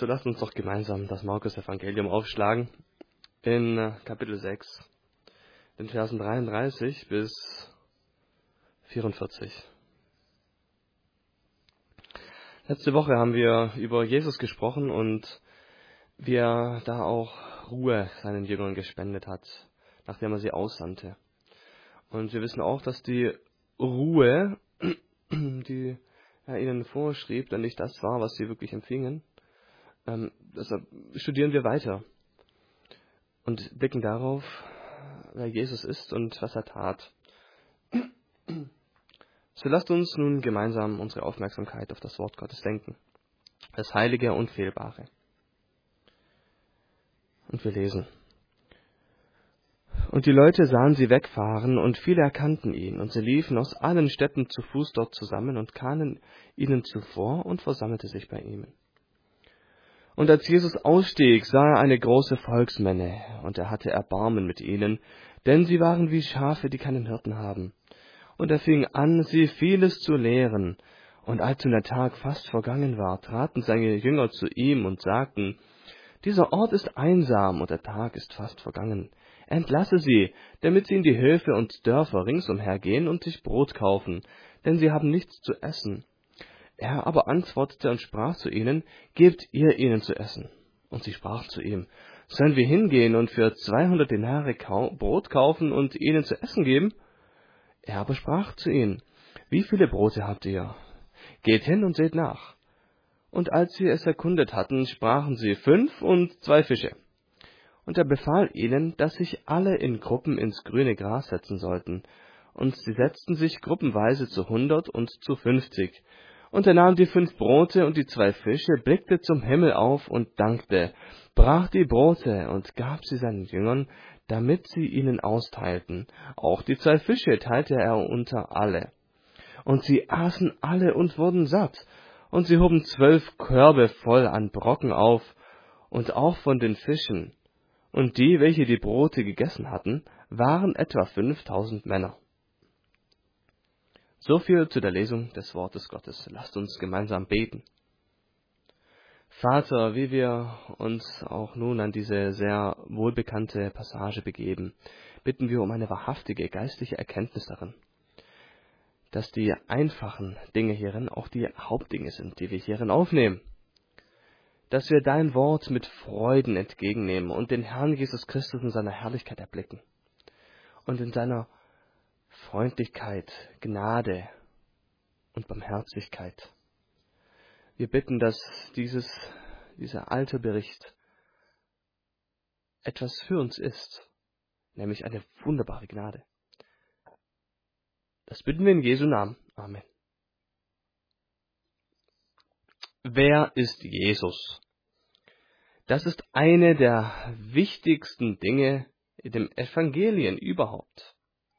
So lasst uns doch gemeinsam das Markus-Evangelium aufschlagen in Kapitel 6, den Versen 33 bis 44. Letzte Woche haben wir über Jesus gesprochen und wie er da auch Ruhe seinen Jüngern gespendet hat, nachdem er sie aussandte. Und wir wissen auch, dass die Ruhe, die er ihnen vorschrieb, dann nicht das war, was sie wirklich empfingen. Deshalb studieren wir weiter und blicken darauf, wer Jesus ist und was er tat. So lasst uns nun gemeinsam unsere Aufmerksamkeit auf das Wort Gottes lenken, das Heilige und Unfehlbare. Und wir lesen. Und die Leute sahen sie wegfahren, und viele erkannten ihn, und sie liefen aus allen Städten zu Fuß dort zusammen und kamen ihnen zuvor und versammelte sich bei ihnen. Und als Jesus ausstieg, sah er eine große Volksmenge, und er hatte Erbarmen mit ihnen, denn sie waren wie Schafe, die keinen Hirten haben. Und er fing an, sie vieles zu lehren. Und als nun der Tag fast vergangen war, traten seine Jünger zu ihm und sagten: Dieser Ort ist einsam, und der Tag ist fast vergangen. Entlasse sie, damit sie in die Höfe und Dörfer ringsumher gehen und sich Brot kaufen, denn sie haben nichts zu essen. Er aber antwortete und sprach zu ihnen: Gebt ihr ihnen zu essen. Und sie sprachen zu ihm: Sollen wir hingehen und für 200 Denare Brot kaufen und ihnen zu essen geben? Er aber sprach zu ihnen: Wie viele Brote habt ihr? Geht hin und seht nach. Und als sie es erkundet hatten, sprachen sie: 5 und 2 Fische. Und er befahl ihnen, dass sich alle in Gruppen ins grüne Gras setzen sollten. Und sie setzten sich gruppenweise zu 100 und zu 50. Und er nahm die 5 Brote und die 2 Fische, blickte zum Himmel auf und dankte, brach die Brote und gab sie seinen Jüngern, damit sie ihnen austeilten. Auch die 2 Fische teilte er unter alle. Und sie aßen alle und wurden satt. Und sie hoben 12 Körbe voll an Brocken auf, und auch von den Fischen. Und die, welche die Brote gegessen hatten, waren etwa 5000 Männer. So viel zu der Lesung des Wortes Gottes. Lasst uns gemeinsam beten. Vater, wie wir uns auch nun an diese sehr wohlbekannte Passage begeben, bitten wir um eine wahrhaftige geistliche Erkenntnis darin, dass die einfachen Dinge hierin auch die Hauptdinge sind, die wir hierin aufnehmen. Dass wir dein Wort mit Freuden entgegennehmen und den Herrn Jesus Christus in seiner Herrlichkeit erblicken und in seiner Freundlichkeit, Gnade und Barmherzigkeit. Wir bitten, dass dieser alte Bericht etwas für uns ist, nämlich eine wunderbare Gnade. Das bitten wir in Jesu Namen. Amen. Wer ist Jesus? Das ist eine der wichtigsten Dinge in den Evangelien überhaupt.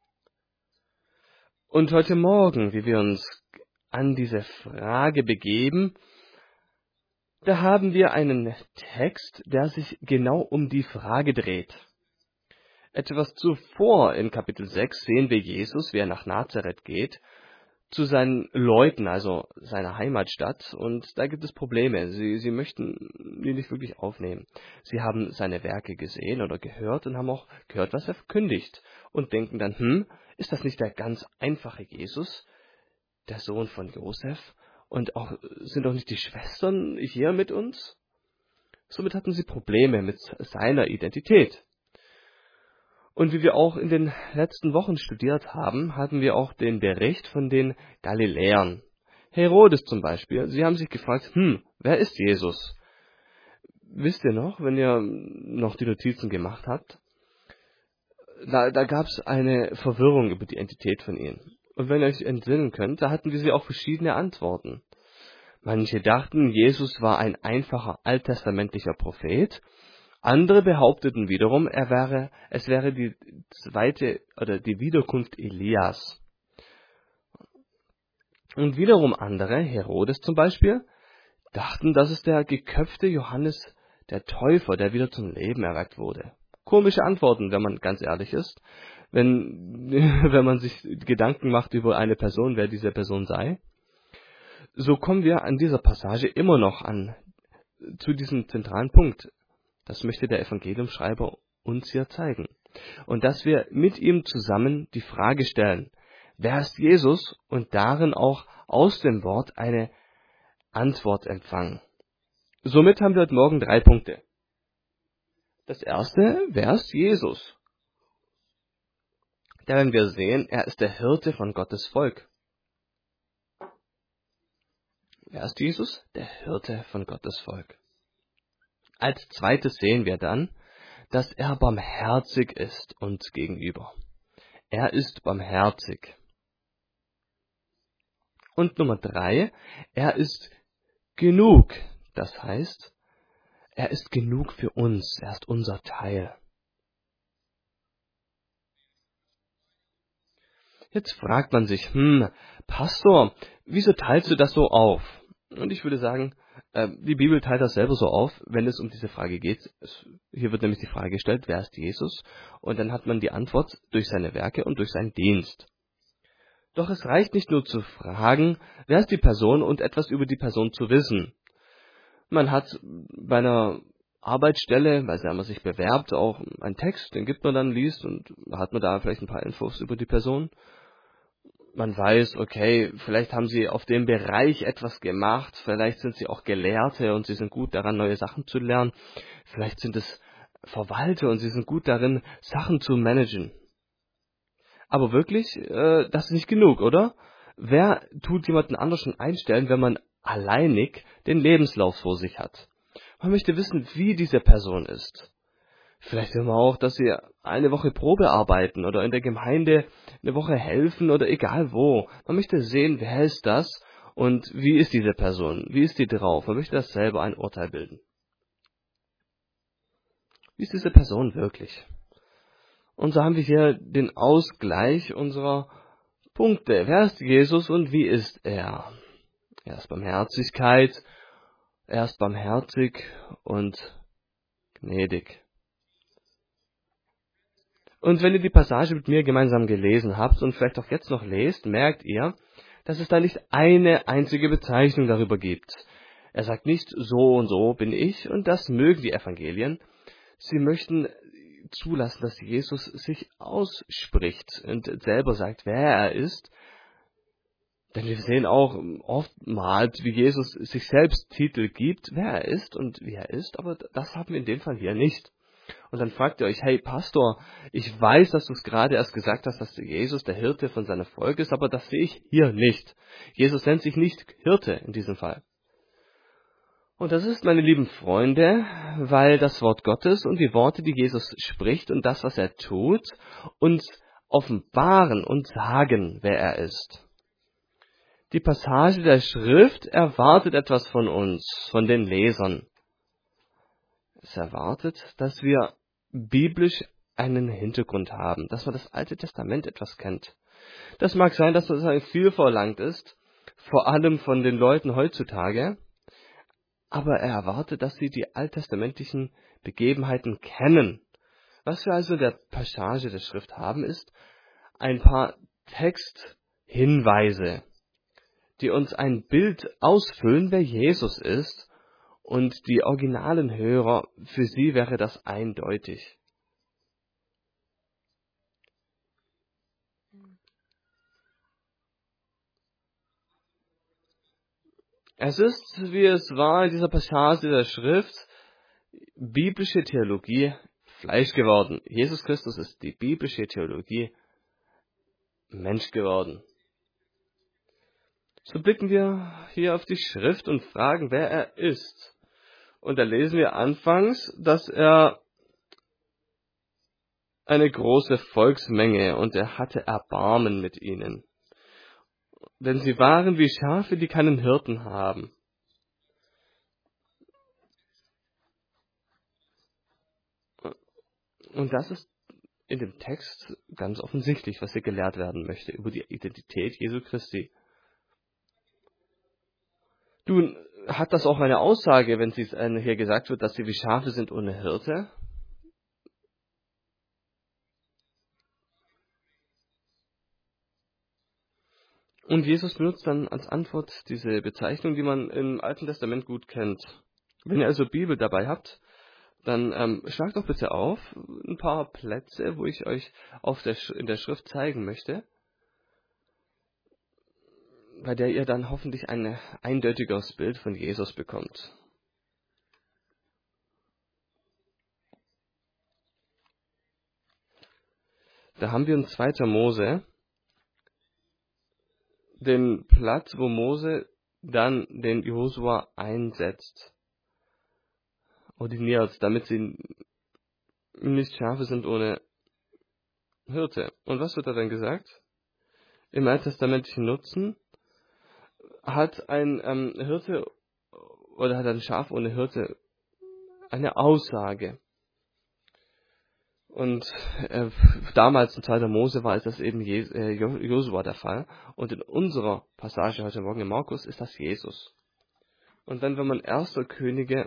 Und heute Morgen, wie wir uns an diese Frage begeben, da haben wir einen Text, der sich genau um die Frage dreht. Etwas zuvor in Kapitel 6 sehen wir Jesus, wie er nach Nazareth geht, zu seinen Leuten, also seiner Heimatstadt, und da gibt es Probleme. Sie möchten ihn nicht wirklich aufnehmen. Sie haben seine Werke gesehen oder gehört und haben auch gehört, was er verkündigt, und denken dann, ist das nicht der ganz einfache Jesus, der Sohn von Josef, und auch sind doch nicht die Schwestern hier mit uns? Somit hatten sie Probleme mit seiner Identität. Und wie wir auch in den letzten Wochen studiert haben, hatten wir auch den Bericht von den Galiläern. Herodes zum Beispiel. Sie haben sich gefragt, wer ist Jesus? Wisst ihr noch, wenn ihr noch die Notizen gemacht habt? Da gab es eine Verwirrung über die Identität von ihnen. Und wenn ihr euch entsinnen könnt, da hatten wir sie auch verschiedene Antworten. Manche dachten, Jesus war ein einfacher alttestamentlicher Prophet. Andere behaupteten wiederum, es wäre die zweite oder die Wiederkunft Elias. Und wiederum andere, Herodes zum Beispiel, dachten, dass es der geköpfte Johannes der Täufer, der wieder zum Leben erweckt wurde. Komische Antworten, wenn man ganz ehrlich ist, wenn man sich Gedanken macht über eine Person, wer diese Person sei. So kommen wir an dieser Passage immer noch an zu diesem zentralen Punkt. Das möchte der Evangeliumschreiber uns hier zeigen. Und dass wir mit ihm zusammen die Frage stellen, wer ist Jesus? Und darin auch aus dem Wort eine Antwort empfangen. Somit haben wir heute Morgen 3 Punkte. Das erste, wer ist Jesus? Da werden wir sehen, er ist der Hirte von Gottes Volk. Wer ist Jesus? Der Hirte von Gottes Volk. Als zweites sehen wir dann, dass er barmherzig ist uns gegenüber. Er ist barmherzig. Und Nummer 3, er ist genug. Das heißt, er ist genug für uns. Er ist unser Teil. Jetzt fragt man sich, Pastor, wieso teilst du das so auf? Und ich würde sagen, die Bibel teilt das selber so auf, wenn es um diese Frage geht. Hier wird nämlich die Frage gestellt, wer ist Jesus? Und dann hat man die Antwort durch seine Werke und durch seinen Dienst. Doch es reicht nicht nur zu fragen, wer ist die Person und etwas über die Person zu wissen. Man hat bei einer Arbeitsstelle, bei der man sich bewerbt, auch einen Text, den gibt man dann, liest und hat man da vielleicht ein paar Infos über die Person. Man weiß, okay, vielleicht haben sie auf dem Bereich etwas gemacht, vielleicht sind sie auch Gelehrte und sie sind gut daran, neue Sachen zu lernen. Vielleicht sind es Verwalter und sie sind gut darin, Sachen zu managen. Aber wirklich, das ist nicht genug, oder? Wer tut jemanden anders schon einstellen, wenn man alleinig den Lebenslauf vor sich hat? Man möchte wissen, wie diese Person ist. Vielleicht will man auch, dass sie eine Woche Probe arbeiten oder in der Gemeinde eine Woche helfen oder egal wo. Man möchte sehen, wer ist das und wie ist diese Person, wie ist die drauf. Man möchte das selber ein Urteil bilden. Wie ist diese Person wirklich? Und so haben wir hier den Ausgleich unserer Punkte. Wer ist Jesus und wie ist er? Er ist Barmherzigkeit, er ist barmherzig und gnädig. Und wenn ihr die Passage mit mir gemeinsam gelesen habt und vielleicht auch jetzt noch lest, merkt ihr, dass es da nicht eine einzige Bezeichnung darüber gibt. Er sagt nicht, so und so bin ich, und das mögen die Evangelien. Sie möchten zulassen, dass Jesus sich ausspricht und selber sagt, wer er ist. Denn wir sehen auch oftmals, wie Jesus sich selbst Titel gibt, wer er ist und wie er ist, aber das haben wir in dem Fall hier nicht. Und dann fragt ihr euch, hey Pastor, ich weiß, dass du es gerade erst gesagt hast, dass Jesus der Hirte von seinem Volk ist, aber das sehe ich hier nicht. Jesus nennt sich nicht Hirte in diesem Fall. Und das ist, meine lieben Freunde, weil das Wort Gottes und die Worte, die Jesus spricht und das, was er tut, uns offenbaren und sagen, wer er ist. Die Passage der Schrift erwartet etwas von uns, von den Lesern. Es erwartet, dass wir biblisch einen Hintergrund haben, dass man das Alte Testament etwas kennt. Das mag sein, dass das viel verlangt ist, vor allem von den Leuten heutzutage, aber er erwartet, dass sie die alttestamentlichen Begebenheiten kennen. Was wir also in der Passage der Schrift haben, ist ein paar Texthinweise, die uns ein Bild ausfüllen, wer Jesus ist, und die originalen Hörer, für sie wäre das eindeutig. Es ist, wie es war in dieser Passage der Schrift, biblische Theologie Fleisch geworden. Jesus Christus ist die biblische Theologie Mensch geworden. So blicken wir hier auf die Schrift und fragen, wer er ist. Und da lesen wir anfangs, dass er eine große Volksmenge und er hatte Erbarmen mit ihnen. Denn sie waren wie Schafe, die keinen Hirten haben. Und das ist in dem Text ganz offensichtlich, was hier gelehrt werden möchte, über die Identität Jesu Christi. Nun, hat das auch eine Aussage, wenn hier gesagt wird, dass sie wie Schafe sind ohne Hirte? Und Jesus benutzt dann als Antwort diese Bezeichnung, die man im Alten Testament gut kennt. Wenn ihr also Bibel dabei habt, dann schlagt doch bitte auf ein paar Plätze, wo ich euch in der Schrift zeigen möchte, bei der ihr dann hoffentlich ein eindeutigeres Bild von Jesus bekommt. Da haben wir in 2. Mose den Platz, wo Mose dann den Josua einsetzt, ordiniert, damit sie nicht Schafe sind ohne Hirte. Und was wird da dann gesagt? Im alttestamentlichen Nutzen hat ein Hirte oder hat ein Schaf ohne Hirte eine Aussage. Und damals in 2. Mose war das eben Josua der Fall. Und in unserer Passage heute Morgen in Markus ist das Jesus. Und dann, wenn man 1. Könige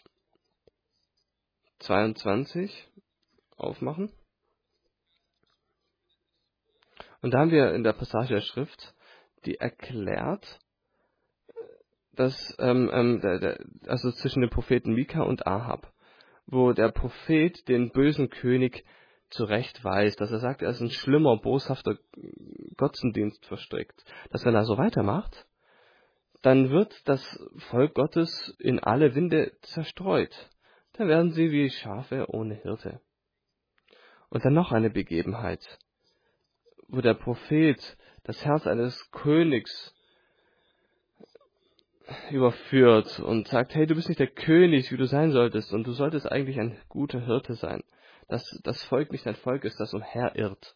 22 aufmachen. Und da haben wir in der Passage der Schrift, die erklärt, dass also zwischen dem Propheten Mika und Ahab, wo der Prophet den bösen König zurechtweist, dass er sagt, er ist ein schlimmer, boshafter Götzendienst verstrickt, dass wenn er so weitermacht, dann wird das Volk Gottes in alle Winde zerstreut. Dann werden sie wie Schafe ohne Hirte. Und dann noch eine Begebenheit, wo der Prophet das Herz eines Königs überführt und sagt, hey, du bist nicht der König, wie du sein solltest, und du solltest eigentlich ein guter Hirte sein, dass das Volk nicht ein Volk ist, das umherirrt.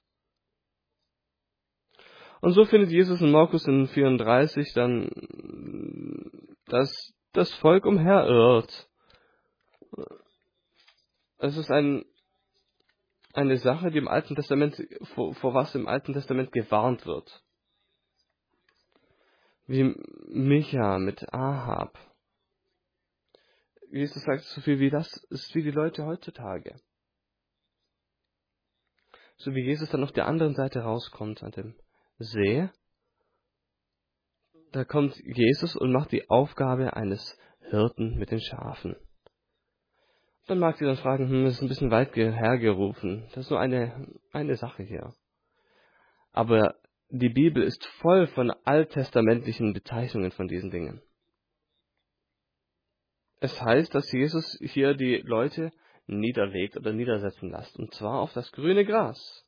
Und so findet Jesus in Markus in 34 dann, dass das Volk umherirrt. Es ist eine Sache, die im Alten Testament, vor was im Alten Testament gewarnt wird. Wie Micha mit Ahab. Jesus sagt so viel wie das ist wie die Leute heutzutage. So wie Jesus dann auf der anderen Seite rauskommt an dem See, da kommt Jesus und macht die Aufgabe eines Hirten mit den Schafen. Dann mag sie dann fragen, das ist ein bisschen weit hergerufen. Das ist nur eine Sache hier. Aber die Bibel ist voll von alttestamentlichen Bezeichnungen von diesen Dingen. Es heißt, dass Jesus hier die Leute niederlegt oder niedersetzen lässt, und zwar auf das grüne Gras.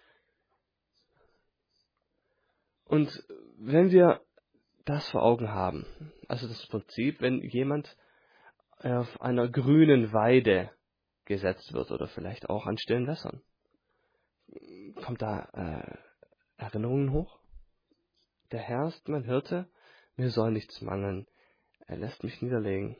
Und wenn wir das vor Augen haben, also das Prinzip, wenn jemand auf einer grünen Weide gesetzt wird oder vielleicht auch an stillen Wässern, kommt da Erinnerungen hoch? Der Herr ist mein Hirte, mir soll nichts mangeln, er lässt mich niederlegen.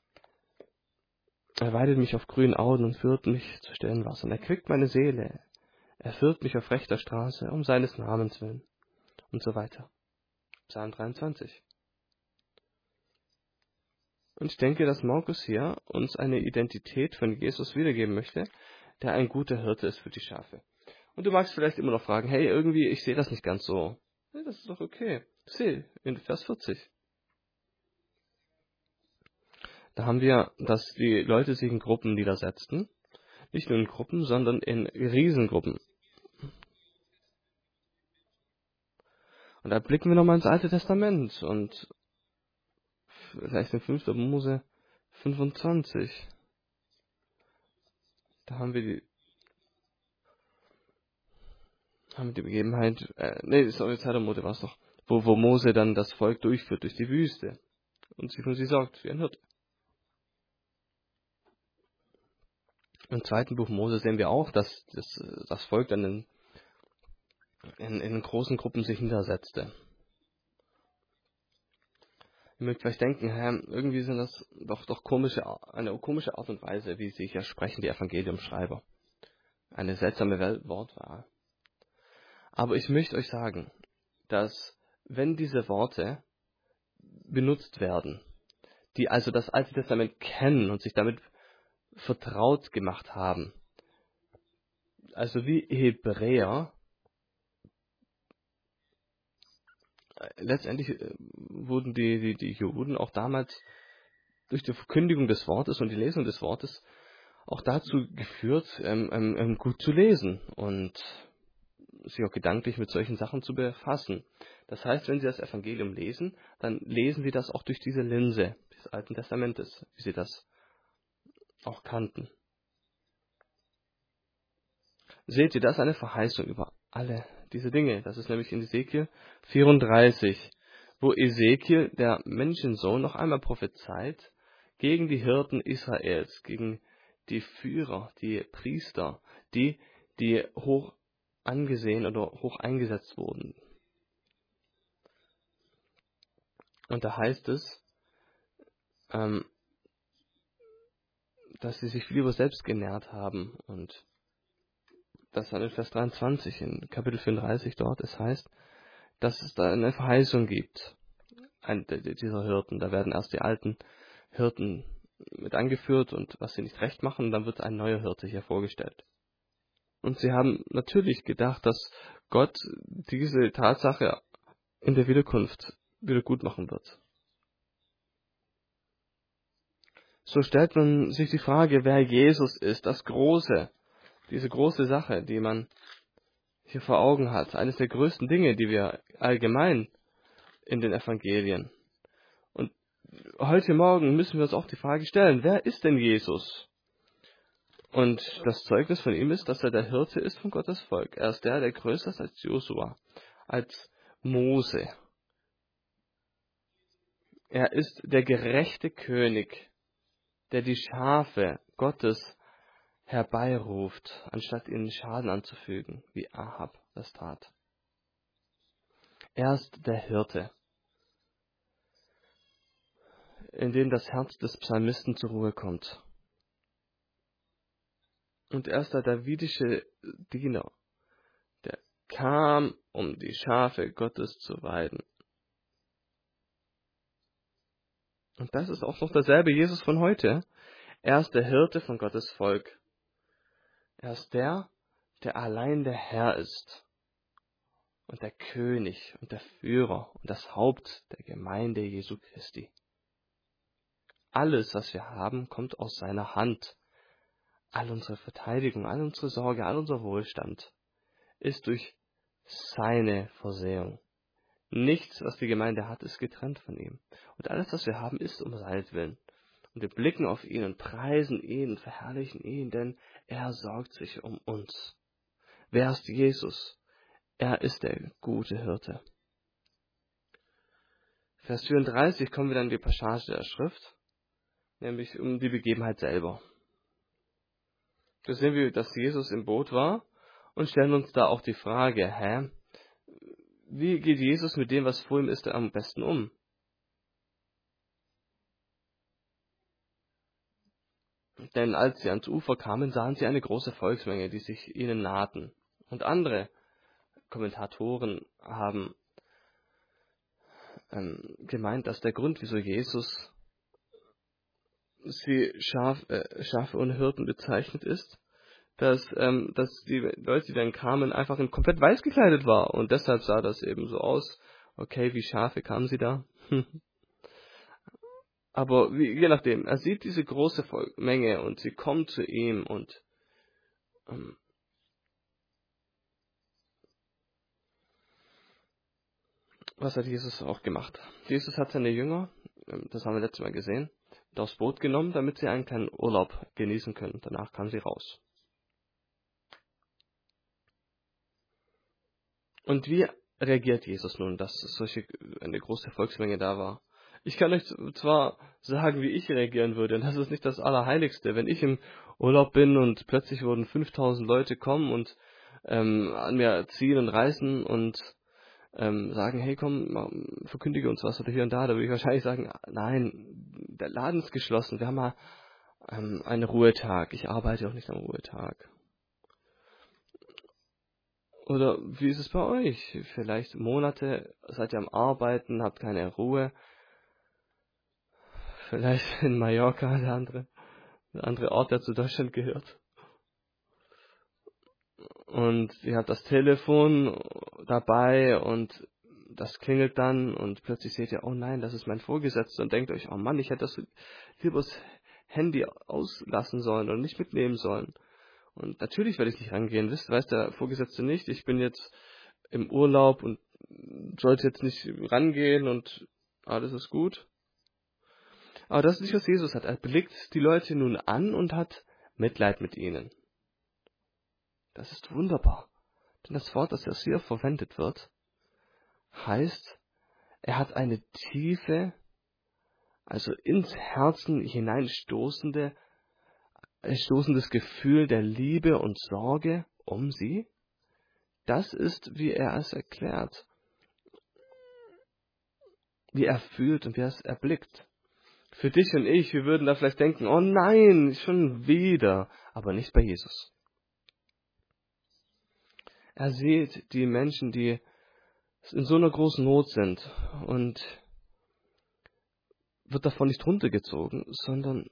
Er weidet mich auf grünen Auen und führt mich zu stillen Wassern. Er quickt meine Seele. Er führt mich auf rechter Straße, um seines Namens willen. Und so weiter. Psalm 23. Und ich denke, dass Markus hier uns eine Identität von Jesus wiedergeben möchte, der ein guter Hirte ist für die Schafe. Und du magst vielleicht immer noch fragen, hey, irgendwie, ich sehe das nicht ganz so. Ja, das ist doch okay. Sieh, in Vers 40. Da haben wir, dass die Leute sich in Gruppen niedersetzten. Nicht nur in Gruppen, sondern in Riesengruppen. Und da blicken wir nochmal ins Alte Testament und vielleicht in 5. Mose 25. Da haben wir die Begebenheit, sorry, 2. Mose war es doch, wo Mose dann das Volk durchführt durch die Wüste und sich um sie sorgt wie ein Hirte. Im 2. Buch Mose sehen wir auch, dass das Volk dann in großen Gruppen sich niedersetzte. Ihr mögt vielleicht denken, irgendwie sind das doch eine komische Art und Weise, wie sie hier sprechen, die Evangeliumschreiber. Eine seltsame Wortwahl. Aber ich möchte euch sagen, dass wenn diese Worte benutzt werden, die also das Alte Testament kennen und sich damit vertraut gemacht haben, also wie Hebräer, letztendlich wurden die Juden auch damals durch die Verkündigung des Wortes und die Lesung des Wortes auch dazu geführt, gut zu lesen und sich auch gedanklich mit solchen Sachen zu befassen. Das heißt, wenn Sie das Evangelium lesen, dann lesen Sie das auch durch diese Linse des Alten Testamentes, wie Sie das auch kannten. Seht ihr, das ist eine Verheißung über alle diese Dinge. Das ist nämlich in Ezekiel 34, wo Ezekiel, der Menschensohn, noch einmal prophezeit gegen die Hirten Israels, gegen die Führer, die Priester, die hoch angesehen oder hoch eingesetzt wurden. Und da heißt es, dass sie sich viel über selbst genährt haben. Und das dann in Vers 23, in Kapitel 34 dort, es heißt, dass es da eine Verheißung gibt, dieser Hirten. Da werden erst die alten Hirten mit angeführt und was sie nicht recht machen, dann wird ein neuer Hirte hier vorgestellt. Und sie haben natürlich gedacht, dass Gott diese Tatsache in der Wiederkunft wieder gut machen wird. So stellt man sich die Frage, wer Jesus ist, das Große, diese große Sache, die man hier vor Augen hat, eines der größten Dinge, die wir allgemein in den Evangelien. Und heute Morgen müssen wir uns auch die Frage stellen, wer ist denn Jesus? Und das Zeugnis von ihm ist, dass er der Hirte ist von Gottes Volk. Er ist der größer ist als Josua, als Mose. Er ist der gerechte König, der die Schafe Gottes herbeiruft, anstatt ihnen Schaden anzufügen, wie Ahab das tat. Er ist der Hirte, in dem das Herz des Psalmisten zur Ruhe kommt. Und er ist der davidische Diener, der kam, um die Schafe Gottes zu weiden. Und das ist auch noch derselbe Jesus von heute. Er ist der Hirte von Gottes Volk. Er ist der allein der Herr ist und der König und der Führer und das Haupt der Gemeinde Jesu Christi. Alles, was wir haben, kommt aus seiner Hand. All unsere Verteidigung, all unsere Sorge, all unser Wohlstand ist durch seine Vorsehung. Nichts, was die Gemeinde hat, ist getrennt von ihm. Und alles, was wir haben, ist um seinetwillen. Und wir blicken auf ihn und preisen ihn und verherrlichen ihn, denn er sorgt sich um uns. Wer ist Jesus? Er ist der gute Hirte. Vers 34 kommen wir dann in die Passage der Schrift, nämlich um die Begebenheit selber. Da sehen wir, dass Jesus im Boot war und stellen uns da auch die Frage, wie geht Jesus mit dem, was vor ihm ist, am besten um? Denn als sie ans Ufer kamen, sahen sie eine große Volksmenge, die sich ihnen nahten. Und andere Kommentatoren haben gemeint, dass der Grund, wieso Jesus sie Schafe und Hirten bezeichnet ist, dass die Leute, die dann kamen, einfach in komplett weiß gekleidet war. Und deshalb sah das eben so aus. Okay, wie Schafe kamen sie da? Aber je nachdem, er sieht diese große Menge und sie kommt zu ihm und was hat Jesus auch gemacht? Jesus hat seine Jünger, das haben wir letztes Mal gesehen, aufs Boot genommen, damit sie einen kleinen Urlaub genießen können. Danach kamen sie raus. Und wie reagiert Jesus nun, dass eine große Volksmenge da war? Ich kann euch zwar sagen, wie ich reagieren würde, das ist nicht das Allerheiligste. Wenn ich im Urlaub bin und plötzlich würden 5000 Leute kommen und an mir ziehen und reißen und sagen, hey komm, verkündige uns was oder hier und da würde ich wahrscheinlich sagen, nein, der Laden ist geschlossen, wir haben mal einen Ruhetag, ich arbeite auch nicht am Ruhetag. Oder wie ist es bei euch? Vielleicht Monate seid ihr am Arbeiten, habt keine Ruhe. Vielleicht in Mallorca, der andere Ort, der zu Deutschland gehört. Und ihr habt das Telefon dabei und das klingelt dann und plötzlich seht ihr, oh nein, das ist mein Vorgesetzter und denkt euch, oh Mann, ich hätte das lieber das Handy auslassen sollen oder nicht mitnehmen sollen. Und natürlich werde ich nicht rangehen, weiß der Vorgesetzte nicht, ich bin jetzt im Urlaub und sollte jetzt nicht rangehen und alles ist gut. Aber das ist nicht, was Jesus hat. Er blickt die Leute nun an und hat Mitleid mit ihnen. Das ist wunderbar. Denn das Wort, das hier verwendet wird, heißt, er hat eine tiefe, also ins Herzen hineinstoßendes Gefühl der Liebe und Sorge um sie. Das ist, wie er es erklärt, wie er fühlt und wie er es erblickt. Für dich und ich, wir würden da vielleicht denken, oh nein, schon wieder, aber nicht bei Jesus. Er sieht die Menschen, die in so einer großen Not sind und wird davon nicht runtergezogen, sondern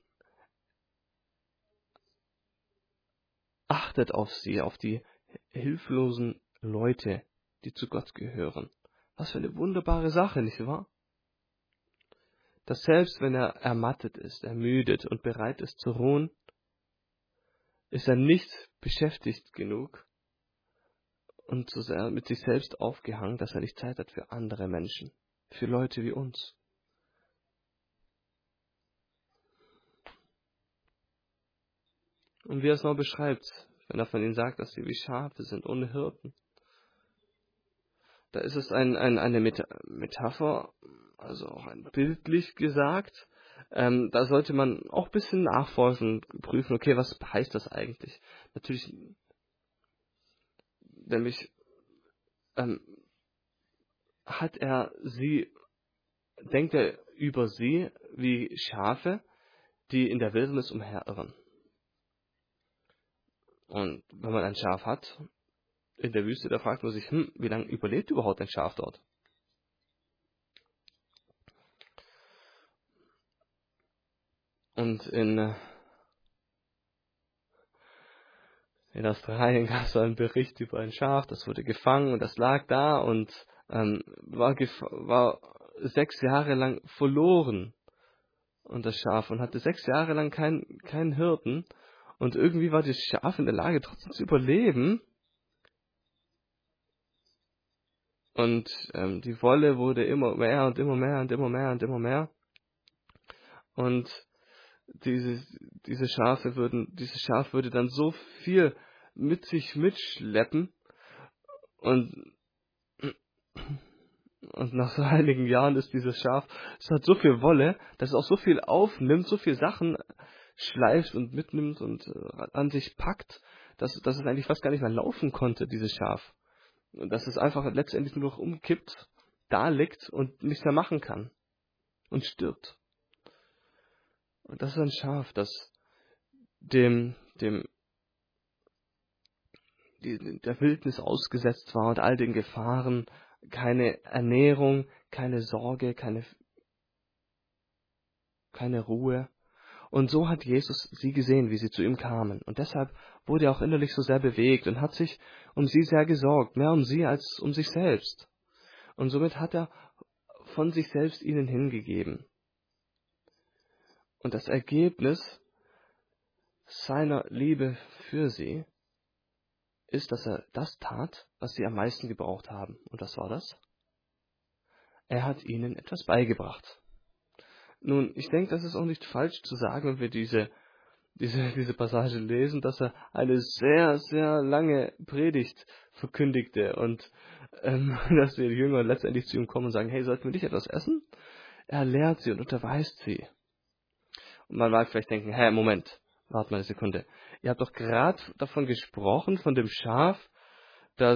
achtet auf sie, auf die hilflosen Leute, die zu Gott gehören. Was für eine wunderbare Sache, nicht wahr? Dass selbst wenn er ermattet ist, ermüdet und bereit ist zu ruhen, ist er nicht beschäftigt genug und so sehr mit sich selbst aufgehangen, dass er nicht Zeit hat für andere Menschen, für Leute wie uns. Und wie er es noch beschreibt, wenn er von ihnen sagt, dass sie wie Schafe sind, ohne Hirten. Da ist es eine Metapher, also auch ein bildlich gesagt. Da sollte man auch ein bisschen nachforschen, prüfen, okay, was heißt das eigentlich? Natürlich, nämlich denkt er über sie wie Schafe, die in der Wildnis umherirren. Und wenn man ein Schaf hat in der Wüste, da fragt man sich, wie lange überlebt überhaupt ein Schaf dort? Und in Australien gab es einen Bericht über ein Schaf, das wurde gefangen und das lag da und war 6 Jahre lang verloren. Und das Schaf und hatte 6 Jahre lang keinen Hirten. Und irgendwie war das Schaf in der Lage, trotzdem zu überleben. Und die Wolle wurde immer mehr und immer mehr und immer mehr und immer mehr. Und dieses Schaf würde dann so viel mit sich mitschleppen. Und nach so einigen Jahren ist dieses Schaf, es hat so viel Wolle, dass es auch so viel aufnimmt, so viel Sachen schleift und mitnimmt und an sich packt, dass es eigentlich fast gar nicht mehr laufen konnte, dieses Schaf. Und dass es einfach letztendlich nur noch umkippt, da liegt und nichts mehr machen kann und stirbt. Und das ist ein Schaf, das der Wildnis ausgesetzt war und all den Gefahren, keine Ernährung, keine Sorge, keine Ruhe. Und so hat Jesus sie gesehen, wie sie zu ihm kamen. Und deshalb wurde er auch innerlich so sehr bewegt und hat sich um sie sehr gesorgt, mehr um sie als um sich selbst. Und somit hat er von sich selbst ihnen hingegeben. Und das Ergebnis seiner Liebe für sie ist, dass er das tat, was sie am meisten gebraucht haben. Und was war das? Er hat ihnen etwas beigebracht. Nun, ich denke, das ist auch nicht falsch zu sagen, wenn wir diese Passage lesen, dass er eine sehr, sehr lange Predigt verkündigte und dass die Jünger letztendlich zu ihm kommen und sagen, hey, sollten wir nicht etwas essen? Er lehrt sie und unterweist sie. Und man mag vielleicht denken, Moment, warte mal eine Sekunde. Ihr habt doch gerade davon gesprochen, von dem Schaf, das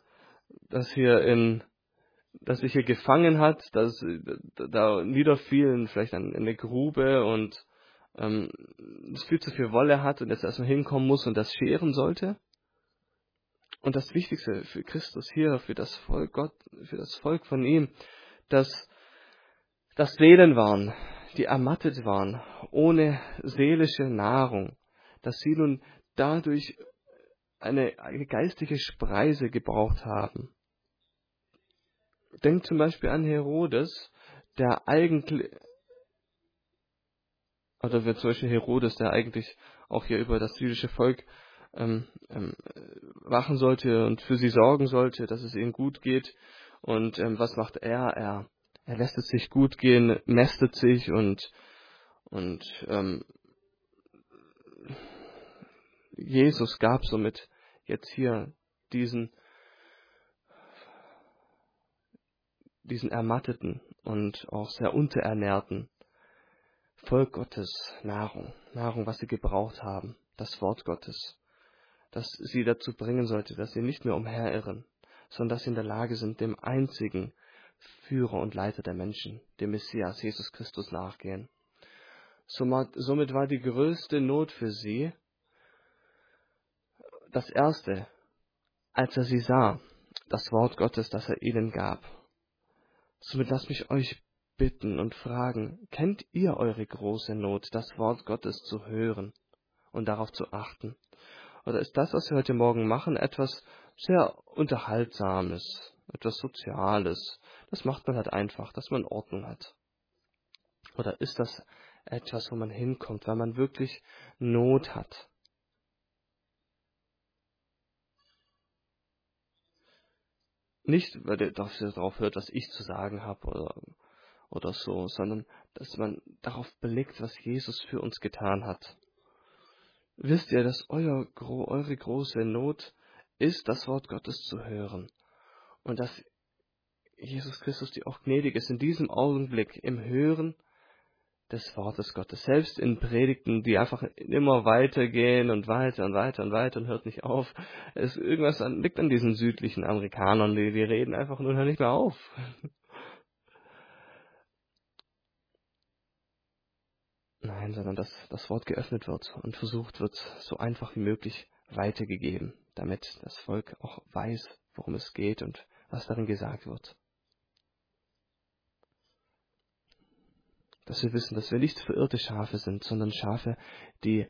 sich hier gefangen hat, das da niederfiel, vielleicht in eine Grube und es viel zu viel Wolle hat und jetzt erstmal hinkommen muss und das scheren sollte. Und das Wichtigste für Christus hier, für das Volk Gott, für das Volk von ihm, dass das Seelen waren, die ermattet waren, ohne seelische Nahrung, dass sie nun dadurch eine geistige Speise gebraucht haben. Denkt zum Beispiel an Herodes, der eigentlich, oder wird zum Beispiel Herodes, der eigentlich auch hier über das jüdische Volk ähm, ähm, wachen sollte und für sie sorgen sollte, dass es ihnen gut geht. Und was macht er? Er lässt es sich gut gehen, mästet sich und Jesus gab somit jetzt hier diesen ermatteten und auch sehr unterernährten Volk Gottes Nahrung, was sie gebraucht haben, das Wort Gottes, das sie dazu bringen sollte, dass sie nicht mehr umherirren, sondern dass sie in der Lage sind, dem einzigen Führer und Leiter der Menschen, dem Messias, Jesus Christus, nachgehen. Somit war die größte Not für sie das Erste, als er sie sah, das Wort Gottes, das er ihnen gab. Somit lasst mich euch bitten und fragen, kennt ihr eure große Not, das Wort Gottes zu hören und darauf zu achten? Oder ist das, was wir heute Morgen machen, etwas sehr Unterhaltsames, etwas Soziales? Das macht man halt einfach, dass man Ordnung hat. Oder ist das etwas, wo man hinkommt, weil man wirklich Not hat? Nicht, weil ihr darauf hört, was ich zu sagen habe oder so, sondern dass man darauf blickt, was Jesus für uns getan hat. Wisst ihr, dass eure große Not ist, das Wort Gottes zu hören? Und dass Jesus Christus dir auch gnädig ist in diesem Augenblick im Hören des Wortes Gottes. Selbst in Predigten, die einfach immer weitergehen und weiter und weiter und weiter und hört nicht auf. Liegt an diesen südlichen Amerikanern, die reden einfach nur nicht mehr auf. Nein, sondern dass das Wort geöffnet wird und versucht wird, so einfach wie möglich weitergegeben, damit das Volk auch weiß, worum es geht und was darin gesagt wird. Dass wir wissen, dass wir nicht verirrte Schafe sind, sondern Schafe, die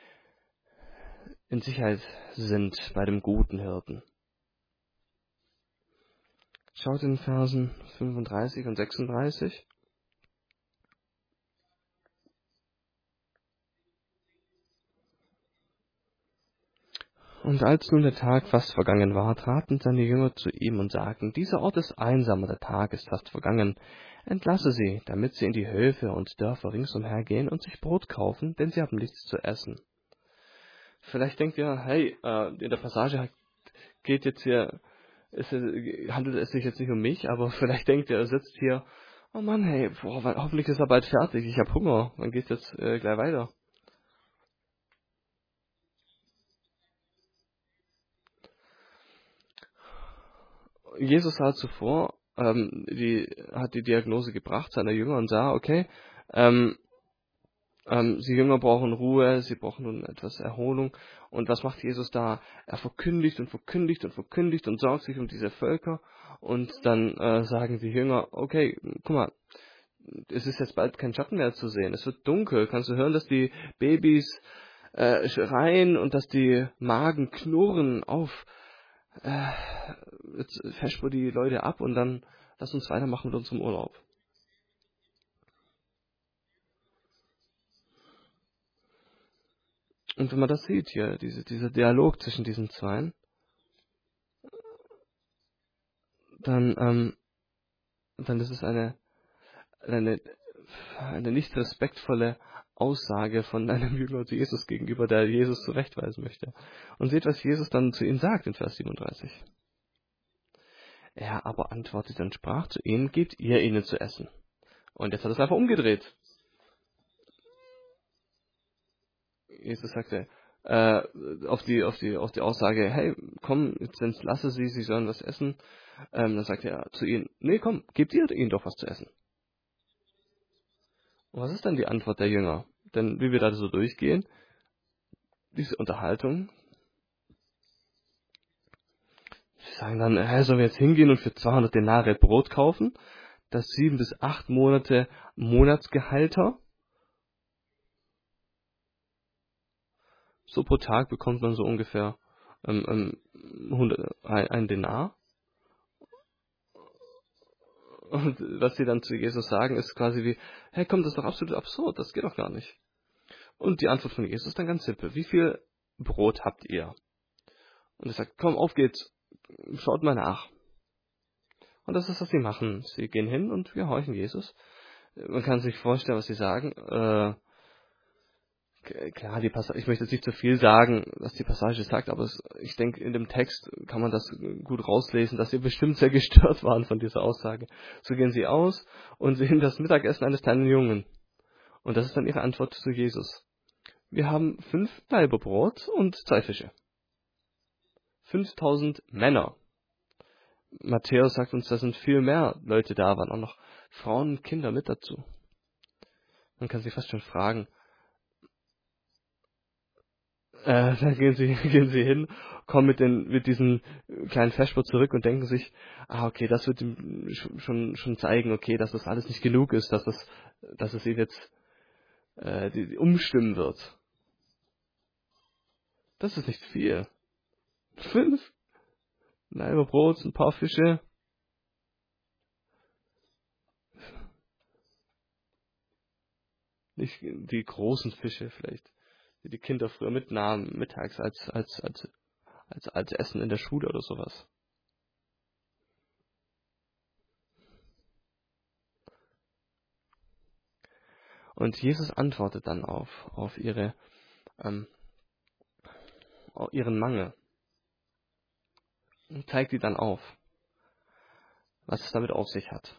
in Sicherheit sind bei dem guten Hirten. Schaut in Versen 35 und 36. Und als nun der Tag fast vergangen war, traten seine Jünger zu ihm und sagten, dieser Ort ist einsam und der Tag ist fast vergangen. Entlasse sie, damit sie in die Höfe und Dörfer ringsumher gehen und sich Brot kaufen, denn sie haben nichts zu essen. Vielleicht denkt ihr, hey, in der Passage geht jetzt hier, handelt es sich jetzt nicht um mich, aber vielleicht denkt ihr, er sitzt hier, oh Mann, hey, hoffentlich ist er bald fertig, ich habe Hunger, dann geht's jetzt gleich weiter. Jesus sah zuvor, hat die Diagnose gebracht seiner Jünger und sah, okay, die Jünger brauchen Ruhe, sie brauchen nun etwas Erholung. Und was macht Jesus da? Er verkündigt und verkündigt und verkündigt und sorgt sich um diese Völker. Und dann sagen die Jünger, okay, guck mal, es ist jetzt bald kein Schatten mehr zu sehen. Es wird dunkel. Kannst du hören, dass die Babys schreien und dass die Magen knurren auf? Jetzt fesch die Leute ab und dann lass uns weitermachen mit unserem Urlaub. Und wenn man das sieht hier, dieser Dialog zwischen diesen Zweien, dann ist es eine nicht respektvolle Aussage von einem Jünger zu Jesus gegenüber, der Jesus zurechtweisen möchte. Und seht, was Jesus dann zu ihnen sagt in Vers 37. Er aber antwortete und sprach zu ihnen, gebt ihr ihnen zu essen. Und jetzt hat er es einfach umgedreht. Jesus sagte auf die Aussage, hey, komm, jetzt entlasse sie sollen was essen. Dann sagte er zu ihnen, nee, komm, gebt ihr ihnen doch was zu essen. Und was ist dann die Antwort der Jünger? Denn wie wir da so durchgehen, diese Unterhaltung, sie sagen dann, sollen wir jetzt hingehen und für 200 Denare Brot kaufen? Das 7 bis 8 Monate Monatsgehalter. So pro Tag bekommt man so ungefähr 100, ein Denar. Und was sie dann zu Jesus sagen, ist quasi wie, hey komm, das ist doch absolut absurd, das geht doch gar nicht. Und die Antwort von Jesus ist dann ganz simpel. Wie viel Brot habt ihr? Und er sagt, komm, auf geht's, schaut mal nach. Und das ist, was sie machen. Sie gehen hin und gehorchen Jesus. Man kann sich vorstellen, was sie sagen. Klar, ich möchte jetzt nicht zu viel sagen, was die Passage sagt, aber ich denke, in dem Text kann man das gut rauslesen, dass sie bestimmt sehr gestört waren von dieser Aussage. So gehen sie aus und sehen das Mittagessen eines kleinen Jungen. Und das ist dann ihre Antwort zu Jesus. Wir haben 5 Laibe Brot und 2 Fische. 5000 Männer. Matthäus sagt uns, da sind viel mehr Leute da, waren auch noch Frauen und Kinder mit dazu. Man kann sich fast schon fragen, dann gehen sie hin, kommen mit diesem kleinen Vesper zurück und denken sich, okay, das wird ihm schon zeigen, okay, dass das alles nicht genug ist, dass es ihn jetzt umstimmen wird. Das ist nicht viel. 5 Laibe Brot, ein paar Fische. Nicht die großen Fische vielleicht, die die Kinder früher mitnahmen, mittags als Essen in der Schule oder sowas. Und Jesus antwortet dann auf ihren Mangel und zeigt sie dann auf, was es damit auf sich hat.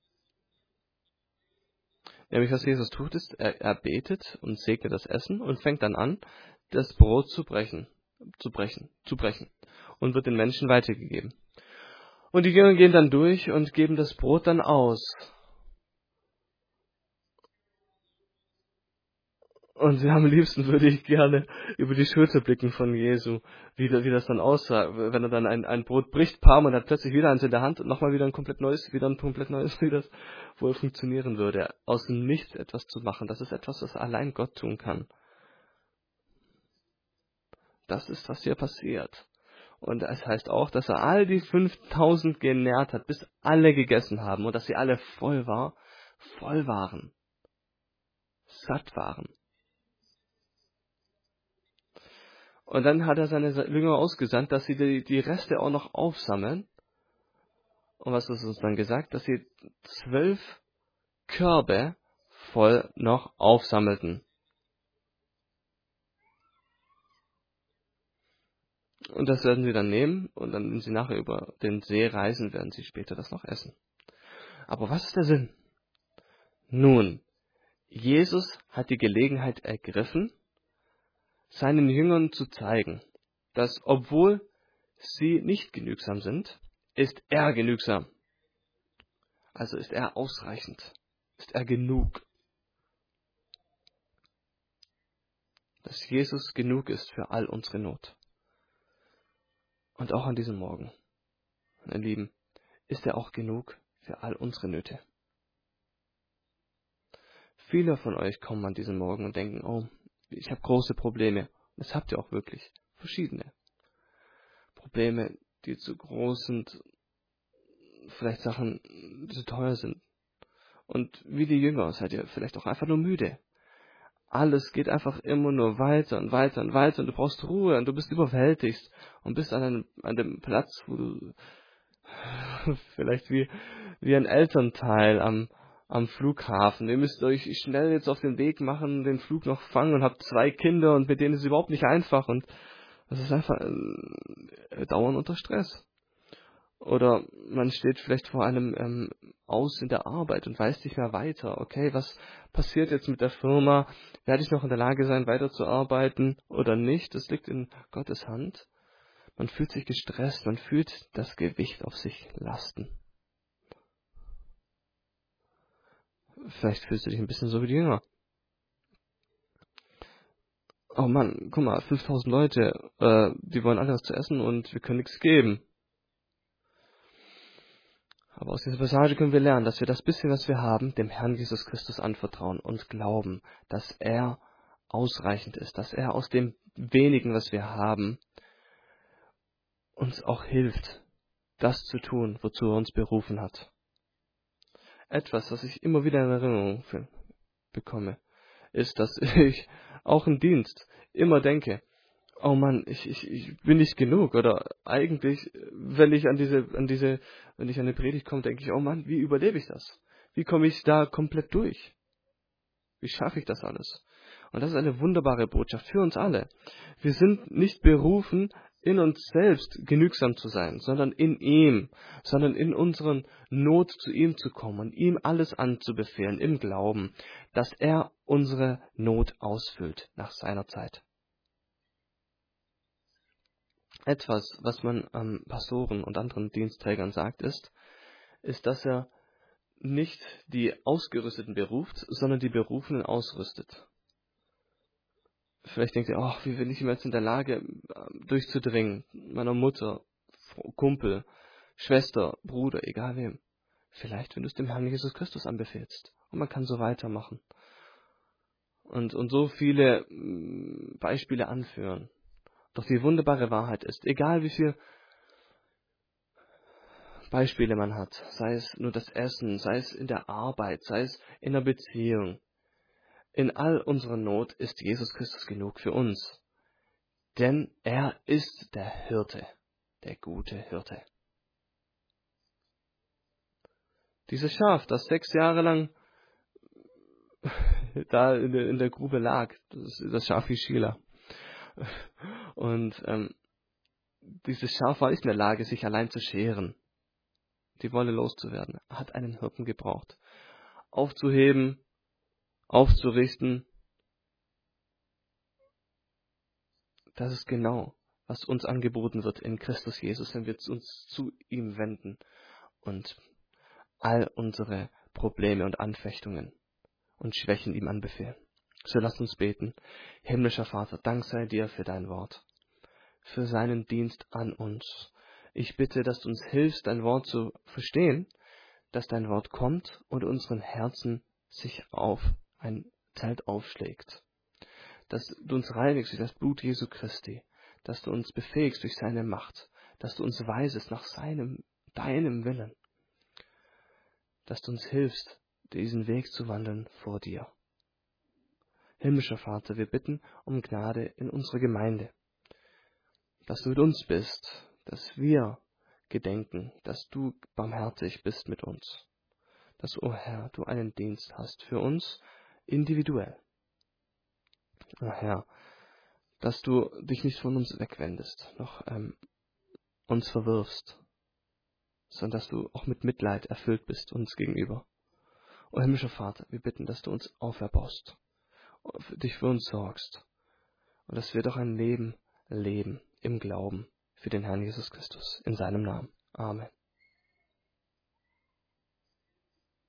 Nämlich, was Jesus tut, ist, er betet und segnet das Essen und fängt dann an, das Brot zu brechen und wird den Menschen weitergegeben. Und die Jünger gehen dann durch und geben das Brot dann aus. Und am liebsten würde ich gerne über die Schulter blicken von Jesu, wie das dann aussah, wenn er dann ein Brot bricht, paar Mal, und hat plötzlich wieder eins in der Hand und nochmal wieder ein komplett neues, wie das wohl funktionieren würde. Aus dem Nichts etwas zu machen, das ist etwas, was allein Gott tun kann. Das ist, was hier passiert. Und es heißt auch, dass er all die 5000 genährt hat, bis alle gegessen haben und dass sie alle voll waren, satt waren. Und dann hat er seine Jünger ausgesandt, dass sie die Reste auch noch aufsammeln. Und was ist uns dann gesagt? Dass sie 12 Körbe voll noch aufsammelten. Und das werden sie dann nehmen und dann, wenn sie nachher über den See reisen, werden sie später das noch essen. Aber was ist der Sinn? Nun, Jesus hat die Gelegenheit ergriffen, seinen Jüngern zu zeigen, dass obwohl sie nicht genügsam sind, ist er genügsam. Also ist er ausreichend, ist er genug. Dass Jesus genug ist für all unsere Not. Und auch an diesem Morgen, meine Lieben, ist er auch genug für all unsere Nöte. Viele von euch kommen an diesem Morgen und denken, oh, ich habe große Probleme. Das habt ihr auch wirklich. Verschiedene. Probleme, die zu groß sind, vielleicht Sachen, die zu teuer sind. Und wie die Jünger seid ihr vielleicht auch einfach nur müde. Alles geht einfach immer nur weiter und weiter und weiter und du brauchst Ruhe und du bist überwältigt und bist an dem Platz, wo du vielleicht wie ein Elternteil am Flughafen. Ihr müsst euch schnell jetzt auf den Weg machen, den Flug noch fangen und habt 2 Kinder und mit denen ist es überhaupt nicht einfach und das ist einfach dauernd unter Stress. Oder man steht vielleicht vor einem Aus in der Arbeit und weiß nicht mehr weiter. Okay, was passiert jetzt mit der Firma? Werde ich noch in der Lage sein, weiterzuarbeiten oder nicht? Das liegt in Gottes Hand. Man fühlt sich gestresst, man fühlt das Gewicht auf sich lasten. Vielleicht fühlst du dich ein bisschen so wie die Jünger. Oh Mann, guck mal, 5000 Leute, die wollen alle was zu essen und wir können nichts geben. Aber aus dieser Passage können wir lernen, dass wir das bisschen, was wir haben, dem Herrn Jesus Christus anvertrauen und glauben, dass er ausreichend ist, dass er aus dem wenigen, was wir haben, uns auch hilft, das zu tun, wozu er uns berufen hat. Etwas, was ich immer wieder in Erinnerung bekomme, ist, dass ich auch im Dienst immer denke, oh Mann, ich bin nicht genug. Oder eigentlich, wenn ich wenn ich an eine Predigt komme, denke ich, oh Mann, wie überlebe ich das? Wie komme ich da komplett durch? Wie schaffe ich das alles? Und das ist eine wunderbare Botschaft für uns alle. Wir sind nicht berufen, in uns selbst genügsam zu sein, sondern in ihm, sondern in unseren Not zu ihm zu kommen und ihm alles anzubefehlen im Glauben, dass er unsere Not ausfüllt nach seiner Zeit. Etwas, was man Pastoren und anderen Dienstträgern sagt, ist, dass er nicht die Ausgerüsteten beruft, sondern die Berufenen ausrüstet. Vielleicht denkt ihr, ach, wie bin ich jetzt in der Lage, durchzudringen, meiner Mutter, Kumpel, Schwester, Bruder, egal wem. Vielleicht, wenn du es dem Herrn Jesus Christus anbefehlst. Und man kann so weitermachen. Und so viele Beispiele anführen. Doch die wunderbare Wahrheit ist, egal wie viele Beispiele man hat, sei es nur das Essen, sei es in der Arbeit, sei es in der Beziehung, in all unserer Not ist Jesus Christus genug für uns. Denn er ist der Hirte, der gute Hirte. Dieses Schaf, das 6 Jahre lang da in der Grube lag, das Schaf hieß Sheila. Und dieses Schaf war nicht in der Lage, sich allein zu scheren, die Wolle loszuwerden. Er hat einen Hirten gebraucht, aufzuheben, aufzurichten. Das ist genau, was uns angeboten wird in Christus Jesus, wenn wir uns zu ihm wenden und all unsere Probleme und Anfechtungen und Schwächen ihm anbefehlen. So lasst uns beten. Himmlischer Vater, Dank sei dir für dein Wort, für seinen Dienst an uns. Ich bitte, dass du uns hilfst, dein Wort zu verstehen, dass dein Wort kommt und unseren Herzen sich auf ein Zelt aufschlägt. Dass du uns reinigst durch das Blut Jesu Christi, dass du uns befähigst durch seine Macht, dass du uns weisest nach deinem Willen, dass du uns hilfst, diesen Weg zu wandeln vor dir. Himmlischer Vater, wir bitten um Gnade in unserer Gemeinde, dass du mit uns bist, dass wir gedenken, dass du barmherzig bist mit uns, dass, o Herr, du einen Dienst hast für uns individuell. O Herr, dass du dich nicht von uns wegwendest, noch uns verwirfst, sondern dass du auch mit Mitleid erfüllt bist uns gegenüber. O himmlischer Vater, wir bitten, dass du uns auferbaust, dich für uns sorgst und dass wir doch ein Leben leben im Glauben für den Herrn Jesus Christus. In seinem Namen. Amen.